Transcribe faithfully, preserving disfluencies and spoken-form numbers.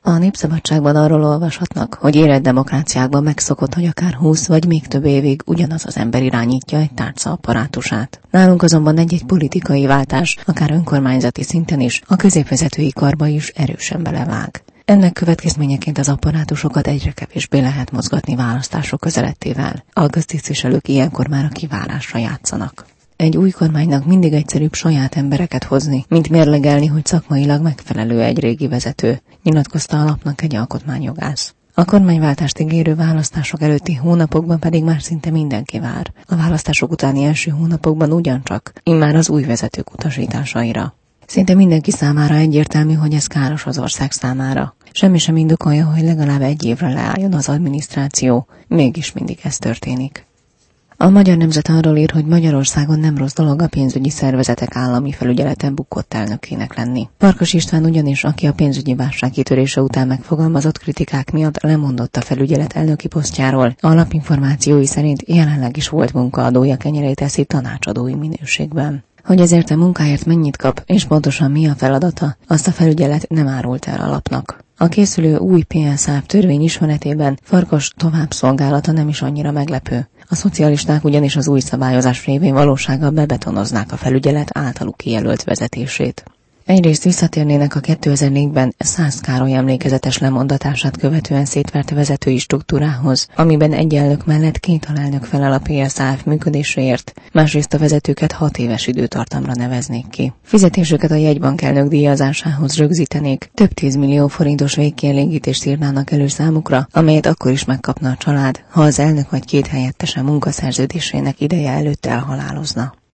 A Népszabadságban arról olvashatnak, hogy érett demokráciákban megszokott, hogy akár húsz vagy még több évig ugyanaz az ember irányítja egy tárca apparátusát. Nálunk azonban egy-egy politikai váltás, akár önkormányzati szinten is, a középvezetői karba is erősen belevág. Ennek következményeként az apparátusokat egyre kevésbé lehet mozgatni választások közelettével. A köztisztviselők ilyenkor már a kiválásra játszanak. Egy új kormánynak mindig egyszerűbb saját embereket hozni, mint mérlegelni, hogy szakmailag megfelelő egy régi vezető, nyilatkozta a lapnak egy alkotmányjogász. A kormányváltást ígérő választások előtti hónapokban pedig már szinte mindenki vár. A választások utáni első hónapokban ugyancsak, immár az új vezetők utasításaira. Szinte mindenki számára egyértelmű, hogy ez káros az ország számára. Semmi sem indokolja, hogy legalább egy évre leálljon az adminisztráció, mégis mindig ez történik. A Magyar Nemzet arról ír, hogy Magyarországon nem rossz dolog a pénzügyi szervezetek állami felügyeleten bukott elnökének lenni. Farkas István ugyanis, aki a pénzügyi válság kitörése után megfogalmazott kritikák miatt lemondott a felügyelet elnöki posztjáról, a lapinformációi szerint jelenleg is volt munkaadója kenyerét eszi tanácsadói minőségben. Hogy ezért a munkáért mennyit kap, és pontosan mi a feladata, azt a felügyelet nem árult el a lapnak. A készülő új pé es á törvény ismeretében Farkas továbbszolgálata nem is annyira meglepő. A szocialisták ugyanis az új szabályozás révén valósággal bebetonoznák a felügyelet általuk kijelölt vezetését. Egyrészt visszatérnének a kétezer-négyben Szász Károly emlékezetes lemondatását követően szétvert vezetői struktúrához, amiben egy elnök mellett két alelnök felel a pé es á ef működéséért, másrészt a vezetőket hat éves időtartamra neveznék ki. Fizetésüket a jegybank elnök díjazásához rögzítenék, több tízmillió forintos végkielégítést írnának elő számukra, amelyet akkor is megkapna a család, ha az elnök vagy két helyettese munkaszerződésének ideje előtt elhalálozna.